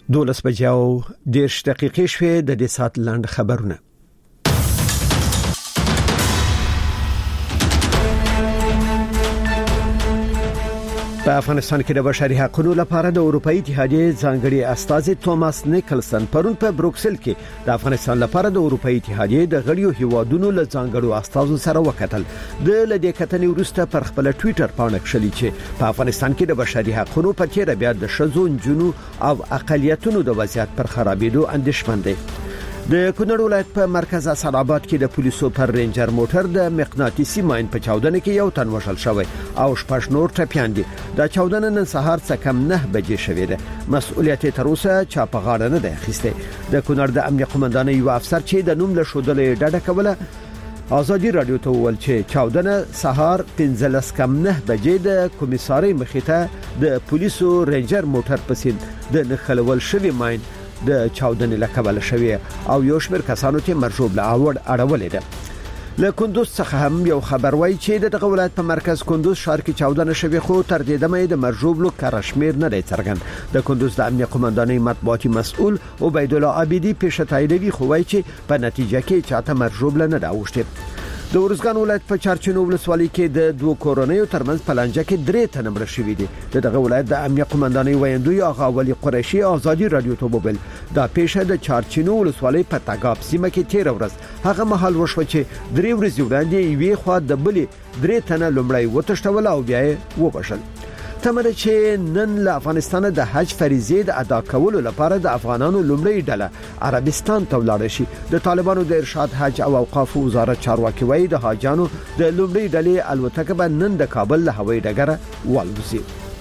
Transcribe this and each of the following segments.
12 بجې او 10 دقیقې شوې د دې سات لاند خبرونه. په افغانستان کې د بشري حقوقو لپاره د اروپאי اتحادیې ځانګړي استازي توماس نیکلسن پرون په بروکسل کې د افغانستان لپاره د اروپאי اتحادیې د غړیو هیوادونو له ځانګړو استازو سره وکتل. د لدې کتنې وروسته پر خپل ټوئیټر باندې کړلی چې په افغانستان کې د بشري حقوقو په تیر بیا د شذو جنو او اقلیتونو د وضعیت پر خرابېدو اندېښمن دي. د کونړ ولایت په مرکز اسعدآباد کې د پولیسو پر رینجر موټر د مقناطیسي ماین په چاودنه کې یو تن وژل شوی او شپږ نور ټپیان دي. دا چاودنه نن سهار څه کم 9 بجې شوې ده. مسؤلیت تر اوسه چا په غاړه نه ده اخیسته. د کونړ د امنیت قومندان یو افسر چې د نوم له شودلې ډډه کوله آزادی رادیو ته وویل چې چاودنه سهار 15:09 بجې د کمیسارۍ مخې ته د پولیسو رینجر موټر پسې د نخلول شوی ماین د چاودنې لکبل شوی او یو شمېر کسانو ته مرجوب له اړولې ده. له کندوز څخه هم یو خبر وایي چې د ولایت په مرکز کندوز ښار کې چاودنه شوی خو تر دې دمه د مرجوب لو کارشمیر نه دی څرګند. د کندوز د امنیت قومندانۍ مطبوعاتي مسؤل عبید الله عابدی پیشتایدوی خو وایي چې په نتیجه کې چاته مرجوب نه دا اوښته. د ورزګان ولایت په چارچینو ولسوالۍ کې د دوه کورونیو ترمنځ پلانجه کې 3 تنه مړه شوي دي. دغه ولایت د امنیت قومندانۍ ویاندوی آغا ولی قریشي آزادی رادیو ته وویل دا پیښه د چارچینو ولسوالۍ په تګاب سیمه کې 13 ورځ هغه مهال وشو چې 3 ورځې وړاندې یوې خوا د بلې 3 تنه لومړی وتښتول او بیا یې وبشل. تمره چې نن له افغانستان د حج فریضه د ادا کولو لپاره د افغانانو لومړی ډله عربستان ته ولاړ شي. د طالبانو د ارشاد حج او اوقاف وزارت چارواکي وایي د حاجانو د لومړی ډلې الوتکه به نن د کابل له هوایي ډګره والوزي.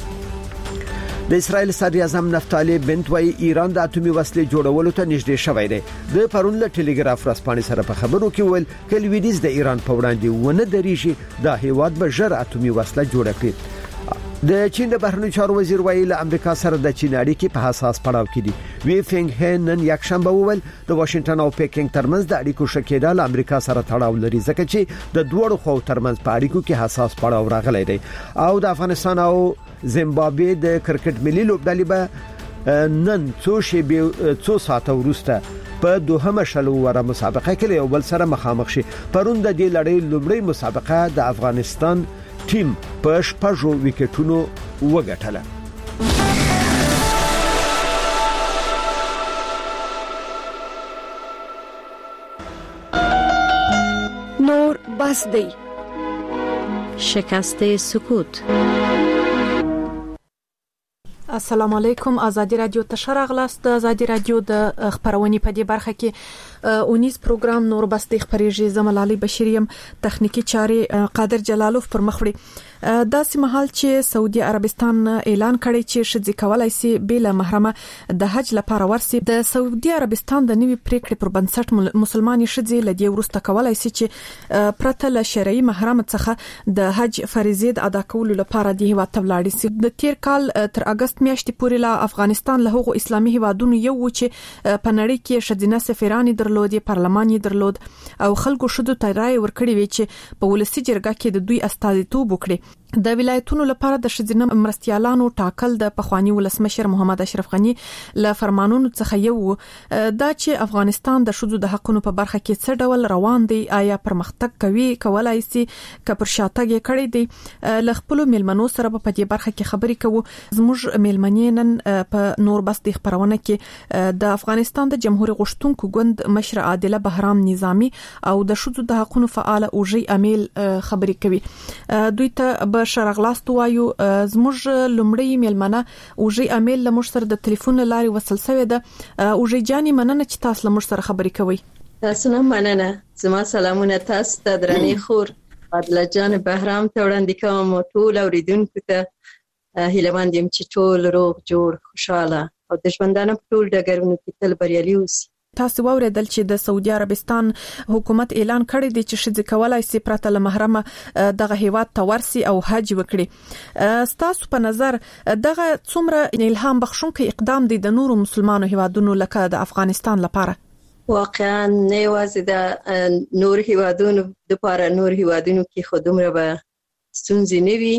د اسرائیل صدر اعظم نفتالی بنت وایي ایران د اټومي وسلې جوړولو ته نږدې شوی دی. د پرون له ټلګراف رسپانې سره په خبرو کې ویل کلویدیز د ایران په وړاندې ونه درېږي دا هیواد به ژر اټومي وسله جوړ کړي. د چین د بهرنیو چارو وزیر ویل امریکا سره د چین اړیکې په حساس پړاو کې دي. وی فنګ هن نن یکشنبه وویل د واشنگټن او پیکینګ ترمنځ د اړیکو شکېدل امریکا سره تړاو لري ځکه چې د دوړو خو ترمنځ په اړیکو کې حساس پړاو راغلی دی. او د افغانستان او زیمبابوې د کرکټ ملي لوبډلې به نن څو ساعته وروسته په دوهمه شلو وره مسابقه کې یو بل سره مخامخ شي. پرون د دې لړۍ لومړی مسابقه د افغانستان ټیم په 6 وکټونو وګټله. نور بس دی شکست سکوت. السلام علیکم. آزادی رادیو ته شرغلاست. د آزادی رادیو د خبرونې په دې برخه کې اونیز پروګرام نور بس د خبرېږي. زمل علي بشیریم تخنیکی چاري قادر جلالوف پر مخ وړي. دا سمحال چې سعودي عربستان اعلان کړی چې شذ کولای شي بل محرمه د حج لپاره ورسي. د سعودي عربستان د نوي پریکړې پر بنسټ مسلمانې شذ لدی ورسته کولای شي چې پرته له شرعي محرم څخه د حج فریضه ادا کولو لپاره د هیواد تبلاړي سي. د تیر کال تر اگست میاشتې پورې لا افغانستان له هغو اسلامي هیوادونو یو چې په نړۍ کې شذینه سفیران درلودي، پارلمان درلود او خلکو شذو ته رائے ورکړي وی چې په ولسی جرګه کې د دوی استازیتوب وکړي. د ولایتونو لپاره د شذینه مرستيالانو ټاکل د پخوانی ولسمشر محمد اشرف غنی له فرمانونو څخه یو دا چې افغانستان د شذو د حقونو په برخه کې څه ډول روان دی، آیا پرمختګ کوي کولای شي کپر شاتګ کړي دی. ل خپل ملمنو سره په دې برخه کې خبرې کوو. زموږ ملمنینن په نور بس د خبرونه کې د افغانستان د جمهوریت غشتونکو ګوند مشر عادله بهرام نظامی او د شذو د حقونو فعال اوجي امیل خبرې کوي. دوی ته شرغلاست وایو. زموږ لومړی ملمنه اوجي امیل لمر سره د ټلیفون لاري وصل شوی ده. اوجي جاني مننه چې تاسو لمر سره خبرې کوي. تاسو نه مننه. زما سلامونه تاسو ته درنې خور عادله جان بهرام ته وړاندې کوم. ټول اوریدونکو ته هیله مند یم چې ټول روغ جوړ خوشاله او د ژوندانه په ټول ډګرونو کې تل بریالي اوسئ. تاسو واوریدل چې د سعودي عربستان حکومت اعلان کړی دی چې شذ کولای شي پرته له محرمه دغه هیواد ته ورسي او حج وکړي. تاسو په نظر دغه څومره الهام بخښونکی اقدام دی د نورو مسلمانو هیوادونو لکه د افغانستان لپاره؟ واقعا نه یوازې د نور هیوادونو لپاره، نور هیوادونو کې خو دومره به ستونزې نه وي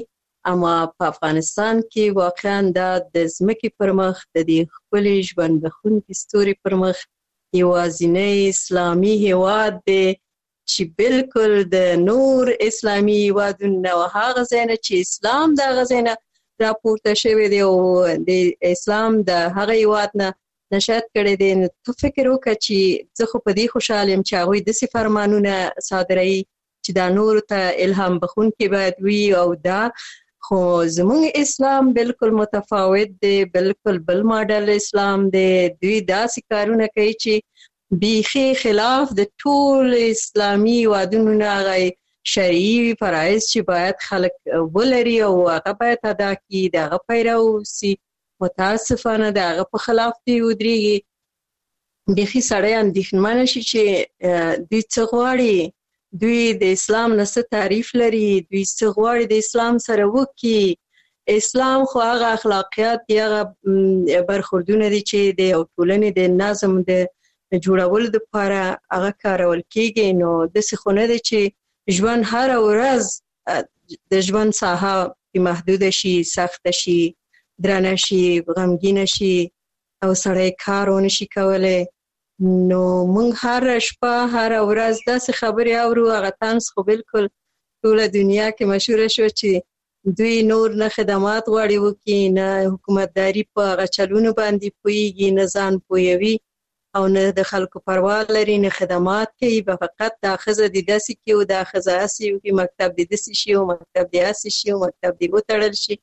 اما په افغانستان کې واقعا د ځمکې پر مخ د دې خپل ژوند بخونکي ستوري پر مخ یوازینی اسلامي هیواد دی چې بالکل د نور اسلامي هیوادونو هغه ځای نه چې اسلام د هغه ځای نه راپورته شوی دی او د اسلام د هغه هیواد نه نشأت کړی دی. نو ته فکر وکړه چې زه خو په دې خوشحاله یم چې هغوی داسې فرمانونه صادروي چې دا نورو ته الهام بخونکي باید وي او دا خو زمونږ اسلام بالکل متفاوت دی، بالکل بل ماډل اسلام دی. دوی داسې کارونه کوي چې بیخي خلاف د ټول اسلامي هیوادونو نه هغه شرعي فرایض چې باید خلک ولري او هغه باید ادا کړي د هغه پیرو اوسي. متاسفانه د هغه په خلاف دی ودرېږي. بیخي سړی اندېښمنه شي چې دوی څه غواړي، دوی د اسلام نه څه تعریف لري، دوی څه غواړي د اسلام سره وکړي. اسلام خو هغه اخلاقیات دي، هغه برخوردونه دي چې د یو ټولنې د نظم د جوړولو دپاره هغه کارول کېږي. نو داسې خو نه دی چې ژوند هره ورځ د ژوند ساحه محدوده شي، سخته شي، درنه شي، غمګینه شي او سړی کار ونه شي کولی. نو موږ هر شپه هر ورځ داسې خبرې اورو. هغه طنز خو بالکل ټوله دنیا کې مشهوره شو چې دوی نور نه خدمات غواړي وکړي، نه حکومتداري په هغه چلونو باندې پوهېږي، نه ځان پوهوي او نه د خلکو پروا لري، نه خدمات کوي. به فقط دا ښځه دې داسې کړي او دا ښځه هسې وکړي، مکتب دې داسې شي او مکتب دې هسې شي او مکتب دې وتړل شي.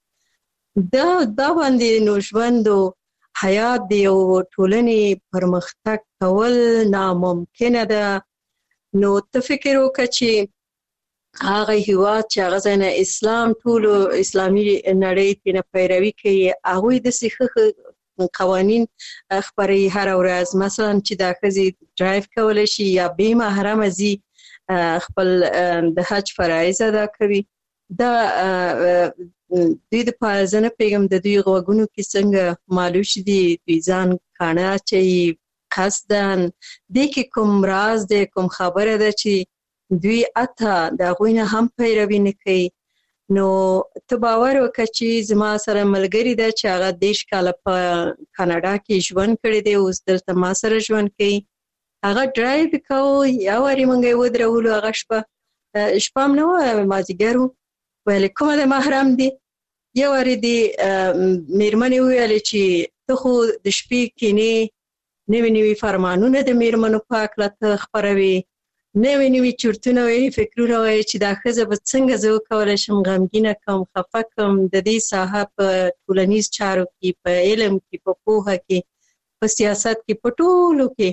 دا باندې نو ژوند او حیات د یو ټولنې پرمختګ کول ناممکنه ده. نو ته فکر وکړه چې هغه هیواد چې هغه ځای نه اسلام ټولو اسلامي نړۍ ترېنه پیروي کوي، هغوی داسې ښه قوانین خپروي هره ورځ. مثلا چې دا ښځې ډرایو کولی شي یا بې محرمه ځي خپل د حج فرایض ادا کوي. دا دوی د پاره زه نه پوهېږم د دوی غوږونو کې څنګه مالوش دي، دوی ځان کاڼه اچوي قصدن. دې کې کوم راز دی، کوم خبره ده چې دوی حتی د هغوی نه هم پیروي نه کوي. نو ته باور وکړه چې زما سره ملګري ده چې هغه 10 کاله په کاناډا کې ژوند کړی دی، اوس دلته ما سره ژوند کوي. هغه ډرایو کوو، یو وارې موږ یې ودرولو، هغه شپه هم نه وه، مازدیګر و. ویلې کومه د محرم دی؟ یو وارې د میرمنې وویلې چې ته خو د شپې کینې نوي نوي فرمانونه د میرمنو په هکله ته خپروي، نوي نوي چرتونه وایي، فکرونه وایي چې دا ښځه به څنګه زه وکولی شم غمګینه کړم، خفه کړم د دې ساحه په ټولنیز چارو کې، په علم کې، په پوهه کې، په سیاست کې، په ټولو کې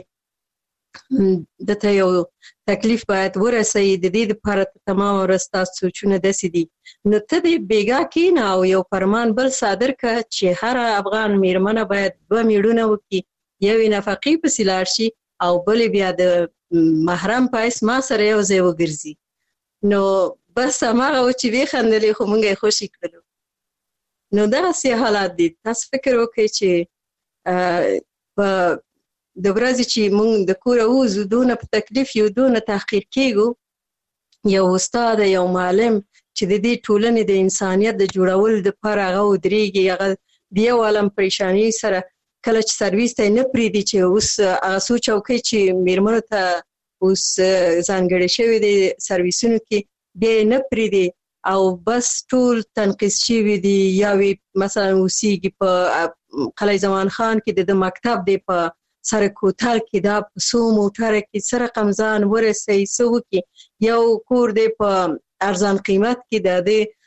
دته یو تکلیف باید ورسوي. د دې دپاره تمام ورځ ستاسو سوچونه داسې دي. نو ته دې بېګا کښېنه او یو فرمان بل صادر کړه چې هره افغان میرمنه باید 2 میړونه وکړي، یو یې نفقې پسې لاړ شي او بل بیا د محرم په حیث ما سره یو ځای وګرځي. نو بس هماغه و چې ویې خو موږ یې خوشي کړلو. نو دغسې حالات دي. تاسو فکر وکړئ چې په د ورځې چې موږ د کوره ووځو دونه په تکلیف یو، دونه تحقیر کېږو. یو استاد، یو معلم چې د دې ټولنې د انسانیت د جوړولو دپاره هغه ودرېږي، هغه د یو عالم پریشانۍ سره کله چې سرویس ته یې نه پرېږدي چې اوس هغه څو چوکۍ چې میرمنو ته اوس ځانګړې شوې دي سرویسونو کې، بیا یې نه پرېږدي او بس ټول تنقیص شوي دي. یا وی مثلا اوسېږي په قلعه زمان خان کې د مکتب دی په سره کوتل کې، دا په څو موټره کې څه رقم ځان ورسوي، څه وکړي. یو کور دی په ارزان قیمت کې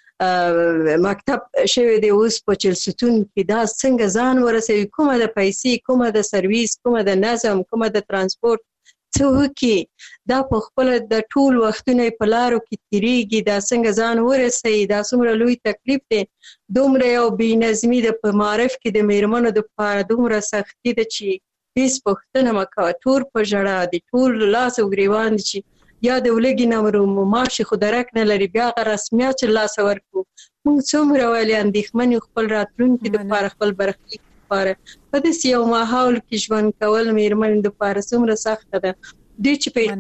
د مکتب شوی دی اوس په 40 ستون کې، دا څنګه ځان ورسوي، کومه د پیسې، کومه د سرویس، کومه د نظم، کومه د ترانسپورت، څه وکړي. دا په خپله د ټول وختونه په لارو کې تېرېږي، دا څنګه ځان ورسوي. دا څومره لوی تکلیف دی. دومره یو بې نظمي ده په معارف کې د میرمنو دپاره، دومره سختي ده چې هیڅ پوښتنه مه کوه. ټول په ژړا دي، ټول لاس او ګریوان دي چې یا د ولږې نه مرو، معاش خو درک نه لري، بیا هغه رسمیات چې لاسه ورکړو. موږ څومره ولې اندېښمن یو خپل راتلونکي دپاره، خپل برخلیک دپاره. په داسې یو ماحول کې ژوند کول میرمنې دپاره څومره سخته ده. دوی چې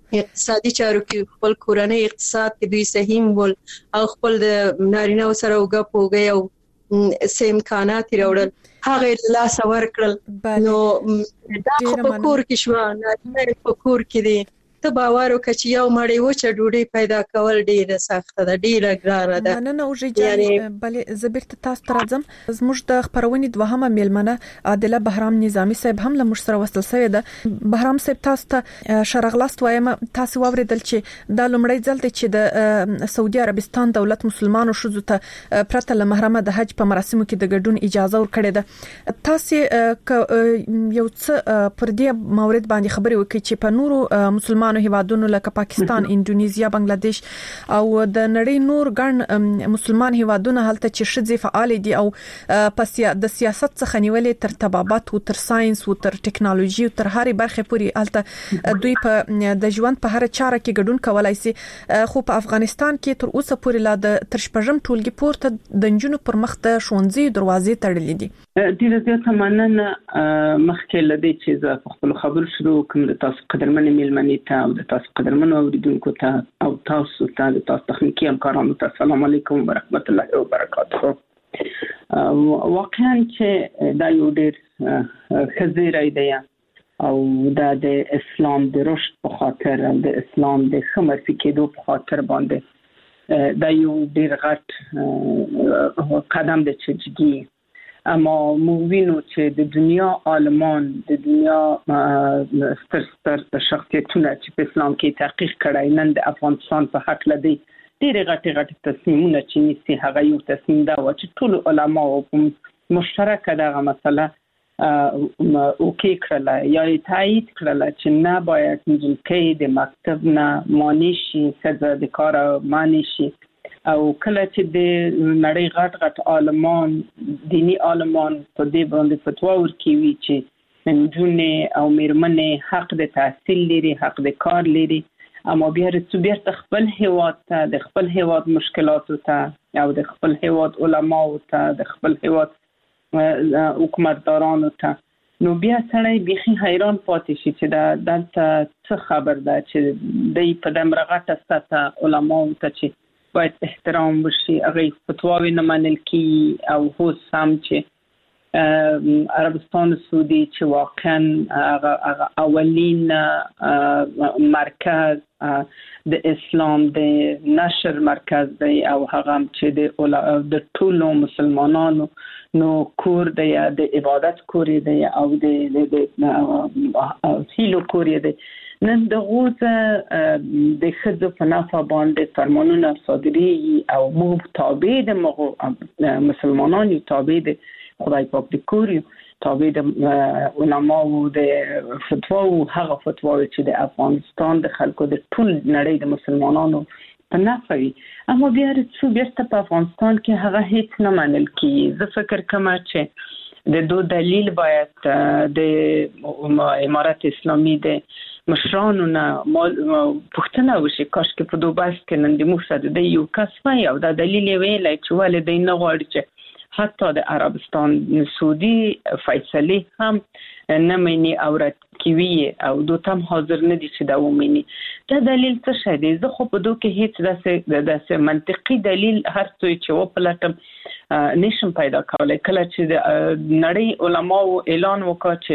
اقتصادي چارو کې خپل کورنۍ اقتصاد کې دوی سهیم ول او خپل د نارینه سره وګپوګي او سیمکانات راوړل هغه لاس ورکړل نو دا په کور کې شو نه په کور کې دي ته باور وکړې چې یو مړی و چې ډوډۍ پیدا کول ډیره سخته ده ډیره ګرانه ده نه اوږي جاني بلې زبرت تاسو ترازم زموږ د خبرونې دوهمه میلمنه عادله بهرام نظامی صاحب هم له مش سره وصل شوی ده بهرام صاحب تاسو ته شرغلاست وایم تاسو واوریدل چې د لومړی ځل چې د سعودي عربستان دولت مسلمانانو شوزو ته پرته له محرمه د حج په مراسمو کې د ګډون اجازه ورکړې ده تاسو یو څه پر دې مورید باندې خبرې وکړي چې په نورو مسلمانانو هیوادونو لکه پاکستان انډونیزیا بنگلاديش او د نړۍ نور ګڼ مسلمان هیوادونه هلته چې شذې فعال دي او د سیاست څخه نیولې تر طبابت او تر ساينس او تر ټیکنالوژي او تر هرې برخې پورې هلته دوی په د ژوند په هر چاره کې ګډون کولای شي خو په افغانستان کې تر اوسه پورې لا د ترشپژم ټولګي پورته د نجونو پر مخ د ښوونځي دروازې تړلې دي ډیره زیاته مننه مخکې لدی چې زه خپل خبر شروع کوم د تاسو قدرمن میلمنې ته او د تاسو قدرمن اوریدونکو ته او تاسو ته د تاسو تخنیکی همکارانو ته السلام علیکم ورحمت الله وبرکاته واقعا چې دا یو ډیر خزیره ایده او د اسلام د رشد په خاطر او د اسلام د خمرفي کېدو په خاطر باندې دا یو ډیر غټ قدم دی چې جدي اما مووینو چې د دنیا عالمان د دنیا ستر شخصیتونه چې په اسلام کې تحقیق کړای نن د افغانستان په حق لدی ډېر غټ تصمیمونه چې نيسي هغه یو تصمیم دا و چې ټول علما او مشترک دغه مسله او کې کړل یا تایید کړل چې نه باید نجلکې د مکتب نه مانی شي څه د کار مانی شي او کله چې د نړۍ غټ عالمان دینی عالمان په دې باندې فتوا ورکوي چې نجونې او میرمنې حق د تحصیل لري حق د کار لري اما بیا رسوبیت خپل هیواد ته د خپل هیواد مشکلاتو ته او د خپل هیواد علماو ته د خپل هیواد حکومتدارانو ته نو بیا سړی بيخي حیران پاتې شي چې دا دلته څه خبر ده چې د په دمر غټه سطح علماو ته چې باید احترام وشي هغه فتواوی نه منل کی او هو سم چې عربستان سعودي چې واقعا اولین مرکز د اسلام د نشر مرکز دی او هغه چې د ټولو مسلمانانو نو کور دی د عبادت کور دی او د هیلو کور دی نن د غوزه د خځو په نافه باندې فرمانونه صادري او مو تابع د مسلمانانو تابع د خدای پاک د کوري تابع د علماو د فتوا او هغه فتوا چې د افغانستان د خلکو د ټول نړۍ د مسلمانانو په نافه وي اما بیا په افغانستان کې هغه هیڅ نه منل کی زه فکر کوم چې د دو دلیل باید د امارت اسلامي د مشرانو نه پښتنه وشي کاش کې په دوباس کې نن د موږ د یو کس وای او دا دلیل ویل چې والدین نه غواړي چې حتی د عربستان سعودي فیصله هم نه مني او رد کوي او دوتم حاضر نه دي چې دا ومني دا دلیل څه شي دی زه خو په دوه کې هیڅ داسې منطقي دلیل هر څه چې و پلاتم نشم پیدا کولای کله چې د نړۍ علماو اعلان وکړ چې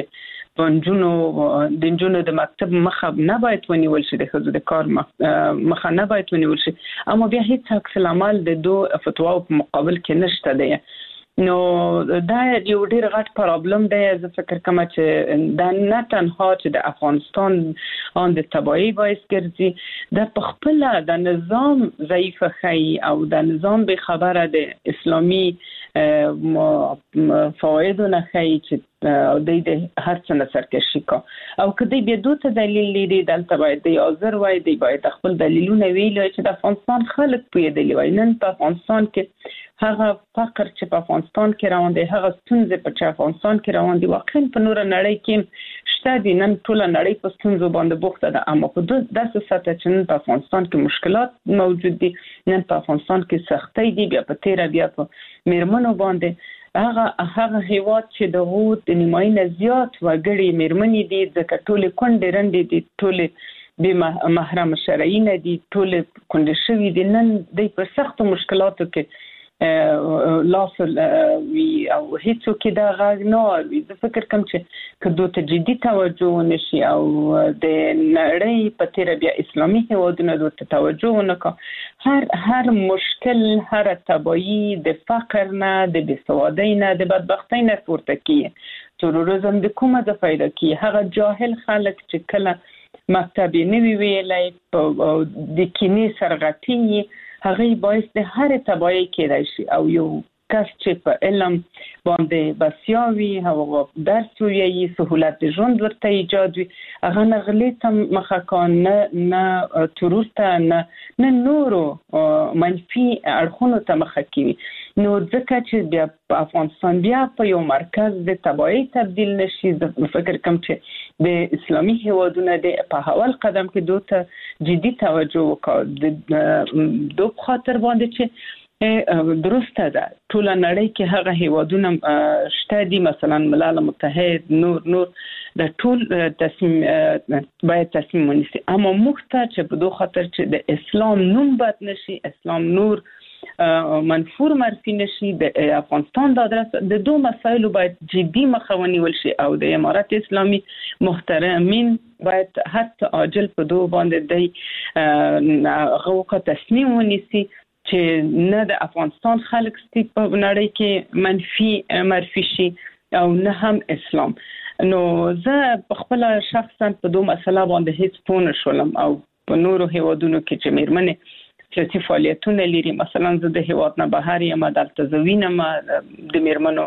د نجونو د مکتب مخه نه باید ونیول شي د خځو د کار مخه نه باید ونیول شي اما بیا هیڅ عکس العمل د دوه فتواو په مقابل کې نشته دی نو دا یو ډیر غټ پرابلم دی زه فکر کوم چې دا نه تنها چې د افغانستان د تباہي باعث ګرځي د خپل د نظام ضعیف خي او د نظام به خبره د اسلامي فواید نه خي چې د هر څه نه سرکشي کا او کدی بیا دوه دلیل لري دلته باید د حاضر وای دی باید خپل دلیلونه ویل چې د افغانستان خلک پیدلی وای نن په افغانستان کې هغه فقر چې په افغانستان کې روان دی هغه ستونزې په افغانستان کې روان دي واقعا په نور نړۍ کې شته دي نن ټول نړۍ په ستونزو باندې بوخته ده اما په داسې سطح چې نن په افغانستان کې مشکلات موجود دي نن په افغانستان کې سختۍ دي بیا په تیر بیا په میرمنو باندې هغه هیواد چې د غوت د نیماینه زیات وګړي میرمنې دي ځکه ټول کونډې رندې دي ټول به محرم شرعي نه دي ټول کندې شوی دي نن د په سخت مشکلاتو کې لاس وی او هیڅ کې دا غږ نه وي. زه فکر کوم چې کله ته جدي توجه ونشي او د نړۍ په تیر بیا اسلامي هیوادونو ته توجه ونکړي هر مشکل هر تبعی د فقر نه د بېسوادۍ نه د بدبختۍ نه پورته کیږي. تروریزم د کومه د پیدا کی هغه جاهل خلک چې کله مکتب نه وی ویلای د کینې سرغټي هغه باعث د هر تبعی کېدای شي او یو کس چې په علم باندې بسیاوي هغه درس ویي سهولت د ژوند ورته ایجاد وي هغه نغلې ته مخکان نه تروریسته نه نورو منفي اړخونو ته مخکوي. نو ځکه چې بیا په افغانستان بیا په یو مرکز د تبعی تبدیل نشي فکر کوم چې د اسلامي هیوادونو د په اول قدم کې دوته جدي توجه وکړي د خاطر باندې چې درسته ده ټول نړۍ کې هغه هیوادونه شته دي مثلا ملل متحد نور د ټول تصمیم باید تصمیم ونیسي اما مخته چې په دوه خاطر چې د اسلام نوم بد نشي اسلام نور منفور معرفي نشي د افغانستان د ادرس د دوه مسایلو باید جدي مخاوني ولشي او د امارات اسلامي محترمین باید حتی عاجل په دوه باندې د غوښه تصمیم ونیسي چې نه د افغانستان خلک ستې په نړۍ کې منفي معرفي شي او نه هم اسلام. نو زه په خپل شخصا په دوه مسله باندې هیڅ پوه نشولم او په نورو هیوادونو کې چې میرمنې سیاسي فعالیتونه لري مثلا زه د هیواد نه بهر یم دلته زوینم د میرمنو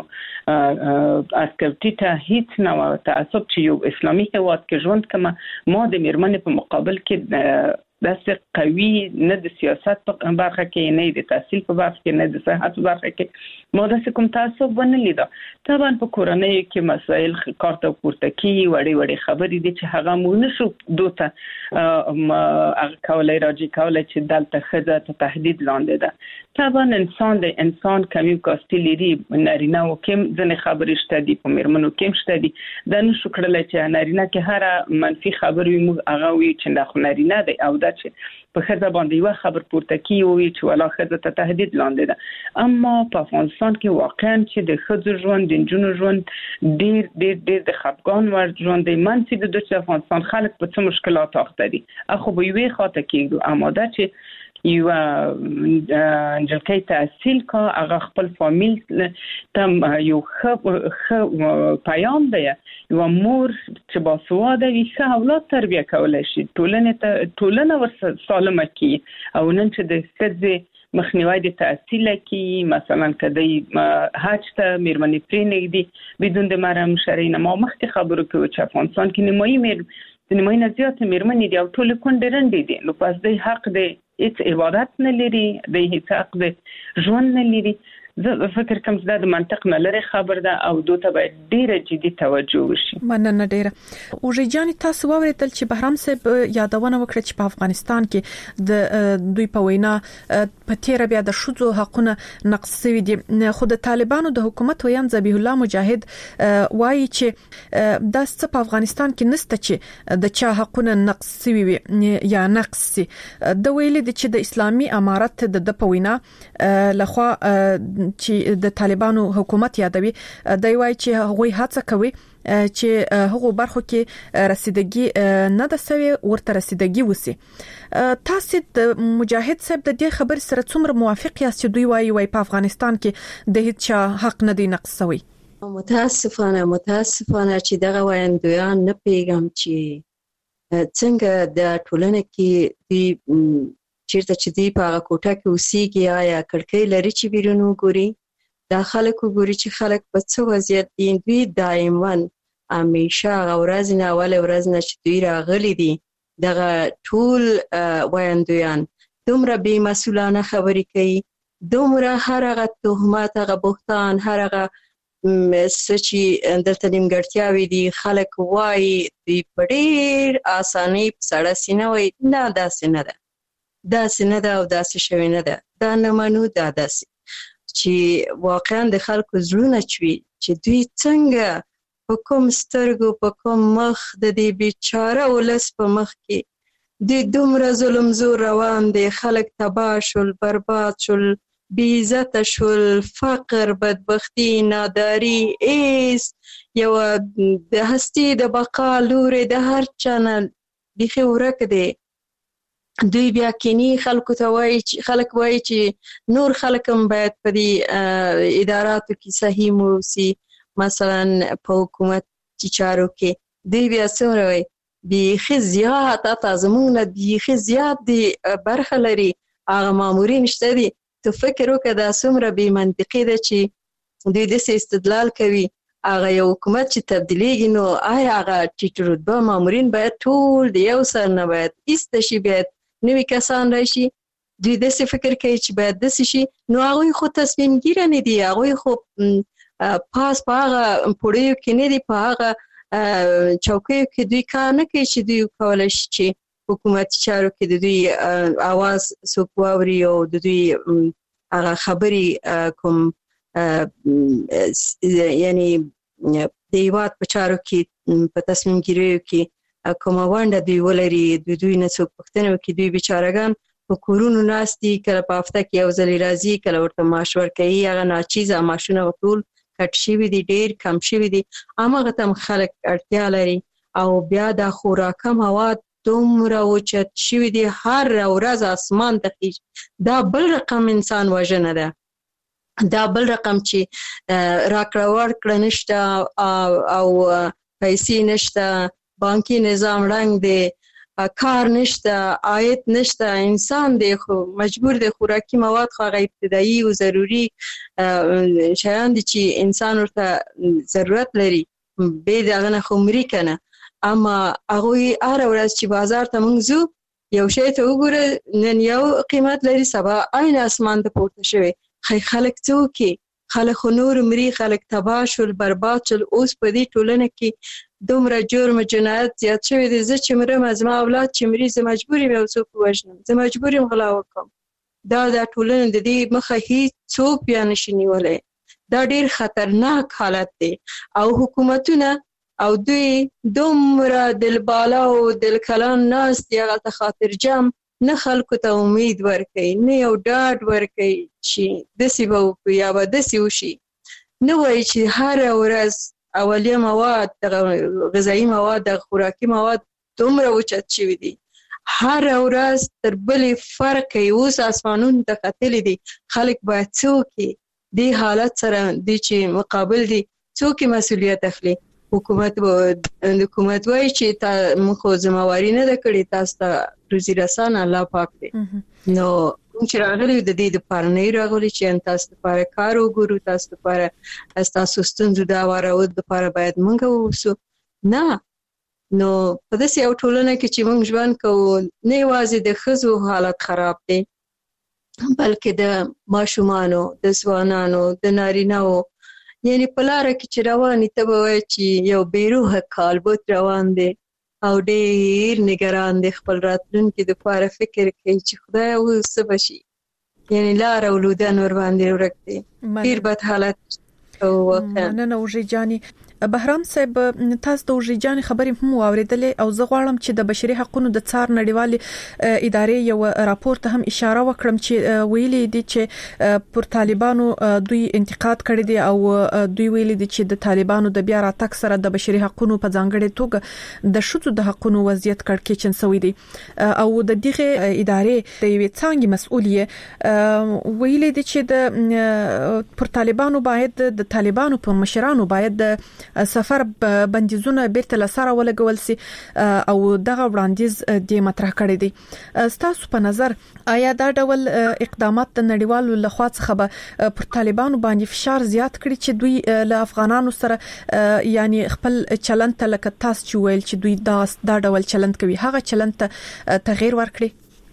اسکرټی ته هیڅ نه تعصب چې یو اسلامي هیواد کې ژوند کوم ما د میرمنې په مقابل کې داسې قوي نه د سیاست په برخه کې نه د تحصیل په برخه کې نه د صحت په برخه کې ما داسې کوم تعصب ونه لیدا. طبعا په کورنۍ کې مسائل کارته پورته کی وړي خبرې دي چې هغه مونږ نشو دوته هغه کولای راځي کولای چې دلته خزه ته تهدید لاندې ده. طبعا انسان کمی کاستی لري نارینه او کم ځنې خبرې شته دي په میرمنو کم شته دي دا نشو کړلای چې نارینه کې هر منفي خبر وي موږ هغه وی چې دا خو نارینه دی او دا چې په خزه باندې یو خبر پورته کی وي چې ولا خزه ته تهدید لاندې ده. اما په افغانستان کې واقعا چې د خزو ژوند د جنونو ژوند ډیر د خپګان ور ژوند دی منځ د دوه افغانستان خلک په څه مشکلات اخته دي اخو به وی خاطر کېږي اماده چې یو انجلکې تحصیل کا هغه خپل فامیل ته یو خ پیام دی یو مور چې باسواده وي ښه اولاد تربیه کولای شي ټولنه ور سالمه کی او نن چې د ښځې مخنیوي د تحصیل کی مثلا کدی حج ته میرمنې پرېنګدي بدون د محرم شرعي نه ما مخکې خبرو کوي چې افغانستان کې د نیمایي نه زیات میرمنې دي او ټول کونډې رنډې دي نو پس د حق د هیڅ عبادت نه لري د هیڅ حق د ژوند نه لري. زه فکر کوم چې د منطق نه لري خبر ده او دوته باید ډیره جدي توجه وشي. مننه ډیره. اوږه جان تاسو واوریدل چې بهرام صاحب یادونه وکړه چې په افغانستان کې د دوی په وینا په تیر بیا د شذو حقونه نقض شوی دي خو د طالبانو د حکومت ویان ذبیح الله مجاهد وایي چې د څه په افغانستان کې نسته چې د چا حقونه نقض شوی وي یا نقض سي د ویلي چې د اسلامي امارت د په وینا لخوا چې د طالبانو حکومت یادوي د وایي چې هغه هڅه کوي چې هغه برخو کې رسیدګي نه د سوي ورته رسیدګي وسی. تاسو د مجاهد صاحب د دې خبر سره څومره موافق یاست چې دوی وایي په افغانستان کې د هیڅ حق نه دی نقض شوی؟ متاسفانه چې دغه وایندویان نه پیغام چې څنګه د ټولنې کې دی چیرته چې دی په هغه کوټه کې اوسېږي یا کړکۍ لري چې بیرون وګوري دا خلک وګوري چې خلک په څه وضعیت دي دوی دایما همیشه هغه ورځ نه اول ورځ نه چې دوی راغلي دي دغه ټول وایندویان دومره بې مسؤلانه خبرې کوي دومره هر هغه تهمات هغه بهتان هر هغه څه چې دلته نیمګړتیاوې دي خلک وایي دوی په ډېر اسانۍ په سړه سینه وایي نه داسې نه ده او داسې شوی نه ده دا نه منو دا داسې چې واقعا د خلکو زړونه چوي چې دوی څنګه په کوم سترګو په کوم مخ د دې بیچاره ولس په مخ کې د دومره ظلم زور روان دی، خلک تباه شول، برباد شول، بی عزت شول، فقر، بدبختی، ناداری، ایس یو د هستی د بقا لوري د هر چانه بیخي ورک دی. دوی بیا کینی خلکو ته وایي چې خلک وایي چې نور خلک هم باید په دې اداراتو کې صحیح موسی، مثلا په حکومت چارو کې دوی بیا څومره وایي بیخي زیات اته زمونږ نه بیخي زیات دی برخه لري هغه مامورین شته دي. تو فکر وکړه دا څومره بې منطقي ده چې دوی داسې استدلال کوي هغه یو حکومت چې تبدیلیږي نو آیا هغه ټیټ رتبه مامورین باید ټول د یو سر نه باید ایسته شي، باید نوي کسان راشي. دوی داسې فکر کوي چې باید داسې شي، نو هغوی خو تصمیم ګیره نه دي، هغوی خو پاس په هغه پوړیو کې نه دي، په هغه چوکیو کې دوی کار نه کوي چې دوی کولی شي چې حکومتي چارو کې د دوی اواز څوک واوري او د دوی هغه خبرې کوم یعنی د هیواد په چارو کې په تصمیم ګیریو کې کومه ونډه دوی ولري، دوی نه څوک پوښتنه وکړي. دوی بیچارهګان په کورونو ناست دي، کله په هفته کې یو ځلې راځي، کله ورته معاش ورکوي، هغه ناچیزه معاشونه ټول کټ شوي دي، ډېر کم شوي دي، هماغه ته هم خلک اړتیا لري. او بیا دا خوراکه مواد دومره اوچت شوي دي، هر ورځ اسمان ته خیژي. دا بل رقم انسان وژنه ده، دا بل رقم چې راکړه ورکړه نشته او پیسې نشته، بانکي نظام رنګ دی، کار نشته، عاید نشته، انسان دی خو مجبور دی خوراکي مواد خو هغه ابتدایي او ضروري شیان دي چې انسان ورته ضرورت لري، بې د هغه نه خو مري که نه. اما هغوی هره ورځ چې بازار ته موږ ځو یو شی ته وګوره نن یو قیمت لري، سبا عین اسمان ته پورته شوی. خلک څه وکړي؟ خلک خو نور مري، خلک تباه شول، برباد شول. اوس په دې ټولنه کې دومره جرم جنایت زیات شوی دی، زه چې مرم زما اولاد چې مري زه مجبور یم یو څوک ووژنم، زه مجبور یم غلا وکړم. دا ټولنه د دې مخه هیڅ څوک بیا نشي نیولی. دا ډېر خطرناک حالت دی. او حکومتونه او دوی دومره دلبالا او دلکلان ناست دي، هغه ته خاطر جمع نه خلکو ته امید ورکوي، نه یو ډاډ ورکوي چې داسې به وکړو یا به داسې وشي. نه وایي چې هره ورځ اولیه مواد، غذایي مواد، خوراکي مواد دومره اوچت شوي دي، هره ورځ تر بلې فرق کوي. اوس اسمانونو ته ختلي دي، خلک باید څه وکړي؟ دې حالت سره دوی چې مقابل دي څوک مسؤلیت اخلي؟ حکومت وایي چې موږ خو ذمہواري نه ده کړې، تاسو ته روزي رسان الله پاک دی. نو کوم چې راغلي د دې دپاره نه راغلي چې تاسو دپاره کار وګورو، تاسو دپاره ستاسو ستونزو د هوارولو دپاره باید موږ واوسو. نه، نو په داسې یو ټولنه کې چې موږ ژوند کوو نه یوازې د ښځو حالت خراب دی بلکې د ماشومانو، د ځوانانو، د نارینه‌و. یعنی په لاره کې چې روانې ته به وایې چې یو بېروحه کالبوت روان دی او ډېر نګران دی، خپل راتلونکي دپاره فکر کوي چې خدایه اوس څه به شي. یعنی لاره او لودن ورباندې ورک دی، ډېر بد حالت. مننه وژې جانې. بهرام صاحب، تاسو د وژې جانې خبرې هم واورېدلې او زه غواړم چې د بشري حقوقو د څار نړیوالې ادارې یو راپور ته هم اشاره وکړم چې ویلي دي چې پر طالبانو دوی انتقاد کړی دی او دوی ویلي دي چې د طالبانو د بیا راتګ سره د بشري حقوقو په ځانګړې توګه د ښځو د حقوقو وضعیت کړکېچن شوی دی. او د دغه ادارې د یوې څانګې مسؤلیت ویلي دي چې د پر طالبانو باید د طالبانو پر مشرانو باید سفر بندیزونه بیرته لسره ولګول سي او دغه وړاندیز د مطرح کړی دی. ستاسو په نظر آیا دا ډول اقدامات د نړیوالو لخوا څخه به پر طالبانو باندې فشار زیات کړي چې دوی له افغانانو سره یعنی خپل چلند ته لکه تاسو چې ویل چې دوی دا ډول چلند کوي هغه چلند ته تغییر ورکړي؟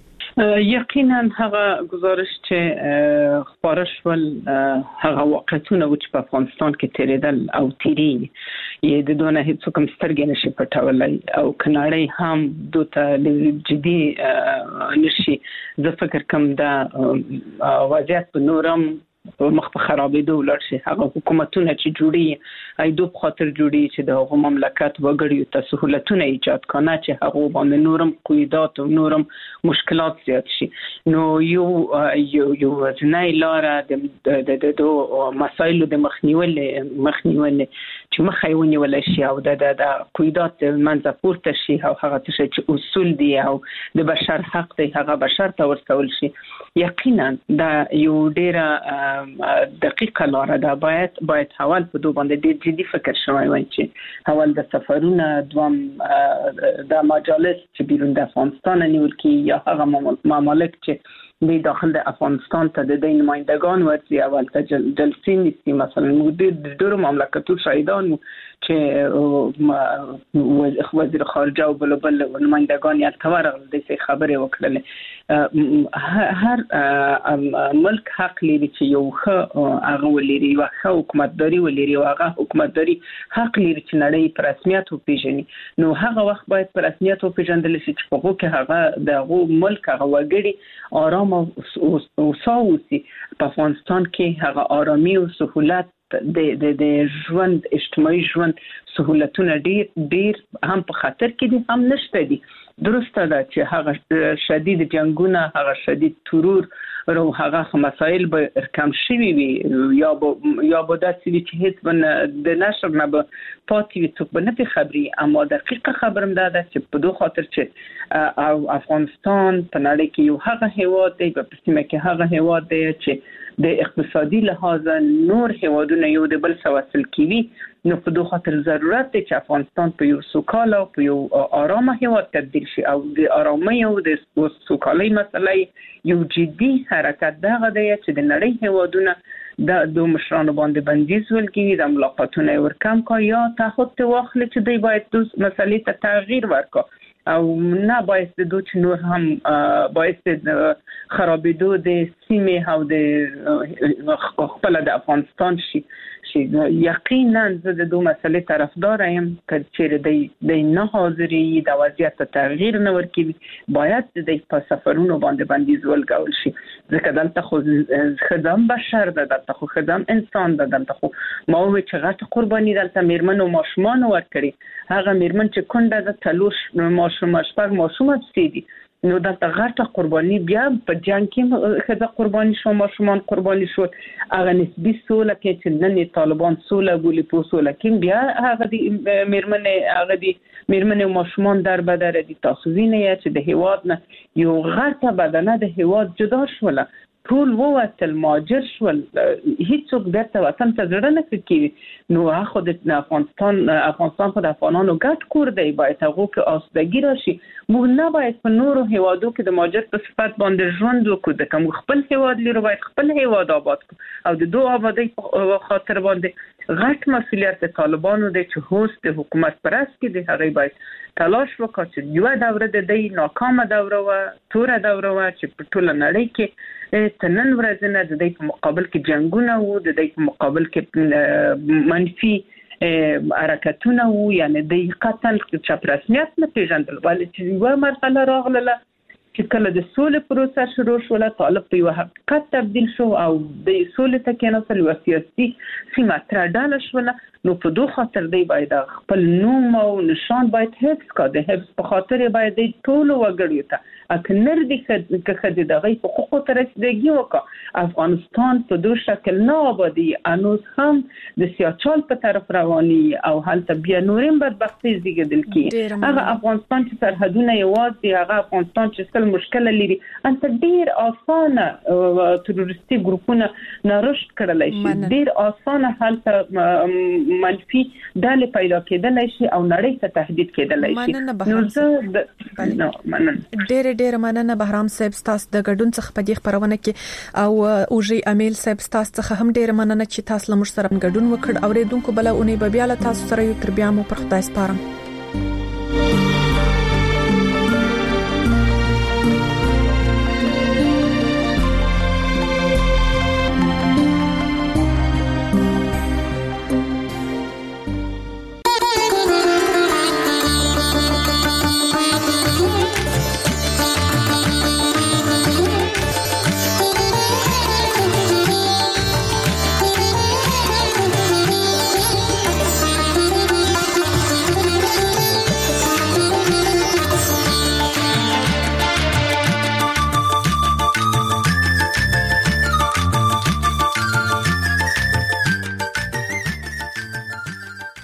یقینا هغه گزارش چې خبرش ول هغه واقعیتونه چې په افغانستان کې تیریدل او تیری یې د دونه هیڅ کوم سترګې نشي پټولای او کناړی هم دوته جدي نشي. زه فکر کوم دا وضعیت په نورم مخ په خرابېدو ولر شي. هغه حکومتونه چې جوړي ایدو په خاطر جوړي چې د هغه مملکت وګړي ته سہولتونه ایجاد کړي چې هغه باندې نورم قیودات او نورم مشکلات زیات شي. نو یو ځنای لار د مسایلو د مخنیوي چې مخایونی ولا شي او د قیودات منځ پورته شي او هغه چې اصول دي او د بشر حق دی هغه بشر ته ورسول شي. یقینا دا یو ډیره دقیقه لار ده. باید حوال په دوه باندې ډیر جدي فکر شوی وای چې حوال د سفرونه دوام د مجالس چې بیرون د افغانستان نیول کی یا هغه ممالک چې د داخل د افغانستان ته د نمائندگان ورسي اول ته جلسې نيسي. مثلا موږ د ډیرو مملکتو شاهدان چې وزیر خارجه او بل نمائندگان یې تورغل د څه خبرې وکړلې. هر ملک حق لري چې یو هغه ولري او حکومتداري ولري او هغه حکومتداري حق لري چې نړۍ پر رسمیت وپیژني. نو هغه وخت باید پر رسمیت وپیژندل شي چې په هغه هغه د ملک هغه وګړي آرام او ساوسی په افغانستان کې هغه آرامي او سہولت د ژوند اجتماعي ژوند سہولتونه ډیر هم په خطر کې دي هم نشته دي. درسته ده چې هغه شدید جنگونه هغه شدید ترور او هغه مسائل به کم شوي وي یا به داسې چې هیڅ د نشر نه به پاتې وي څوک به نه خبري. اما دقیقه خبرم ده چې په دوه خاطر چې افغانستان په نړۍ کې یو هغه هیواد دی په سیمه کې هغه هیواد دی چې د اقتصادي لحاظ نور هیوادونه یو د بل سره وصل کیوي. نو په دوه خاطر ضرورت دی چې افغانستان په یو سوکاله او په یو آرامه هیواد تبدیل شي او د آرامۍ او د سوکالۍ مسلې یو جدي حرکت دغه دی چې د نړۍ هیوادونه د دوه مشرانو باندې بندیز ولګي د ملاقاتونه ورکم کا یا تعهد واخلي چې دوی باید د مسلې ته تغییر ورکړي او نه باید د دوی نور هم باید خرابېدو د سیمې او د خپل د افغانستان شي. یقینا زه د دوه مسلې طرفدار یم چې د نه حاضري د وضعیت تغییر نه ورکړي باید د په سفرونو باندې بندیز ولګول شي. ځکه دلته خو خدام بشر ده، دلته خو خدام انسان ده، دلته خو ما وی چې غټ قرباني دلته میرمن او ماشومان ورکړي. هغه میرمن چې کونډه ده تلوش ماشوم شپږ ماشوم سیدي نو دلته غټه قرباني بیا په جنگ کې خزه قرباني شو ماشومان قرباني شو. هغه نسبی سوله کې چې نن طالبان سوله بولی په سوله کې بیا هغه د میرمنې او ماشومان در بدر دي. تاسو وینئ چې د هیواد نه یو غټه بدنه د هیواد جدا شوله ټول ووتل ماجر شول هیڅوک درته وطن ته زړه نه کوي. نو هغه د افغانستان خو د افغانانو ګډ کور دی باید هغه کې آسودګي راشي. موږ نه باید په نورو هیوادو کې د ماجر په صفت باندې ژوند وکړو. د کوم خپل هیواد لرو باید خپل هیواد آباد کړو او د دوه آبادی خاطر باندې غټ مسؤلیت طالبانو دی چې هوس د حکومت پرست کې د هغه باید تلاش وکړي چې یو دوره د دې ناکامه دوره و توره دوره و چې په ټول نړۍ کې تنن ورځ نه د دې په مقابل کې جنگونه وو، د دې په مقابل کې منفي حرکتونه وو، یعنی د قتل چې رسمیت نه پیژندل ولې چې یو مرحله راغله چې کله د سولې پروسه شروع شوه طالب په یو حقیقت تبدیل شو او د سولې ته کېناستل یو سیاسي سیمه ترډاله شوله. نو په دوه خاطر دی باید خپل نوم او نشان باید حفظ کړي. د حفظ په خاطر باید د ټول وګړو ته اکنر دي که خدای دغه حقوقو ته رسیدګي وکړي. افغانستان په دوه شکل نه آبادی انوس هم د سیاچال په طرف رواني او هلته بیا نورم بدبختي زیږیدل کی. هغه افغانستان چې سرحدونه یوازې هغه افغانستان چې څل مشکل لري انت ډیر اسانه تروریستي ګروپونه نارشد کړلای شي، ډیر اسانه هلته منفي ډلې پیدا کېدلای شي او نړۍ ته تهدید کېدلای شي. نو مننه ډېر مننه بهرام صاحب تاسو د ګډون څخه په دې خبرونه کې او اوجي امیل صاحب تاسو څخه هم ډېر مننه چې تاسو له موږ سره ګډون وکړ. اوریدونکو بل اونې به بیا له تاسو سره یو تر بیا مو پر خدای سپارم.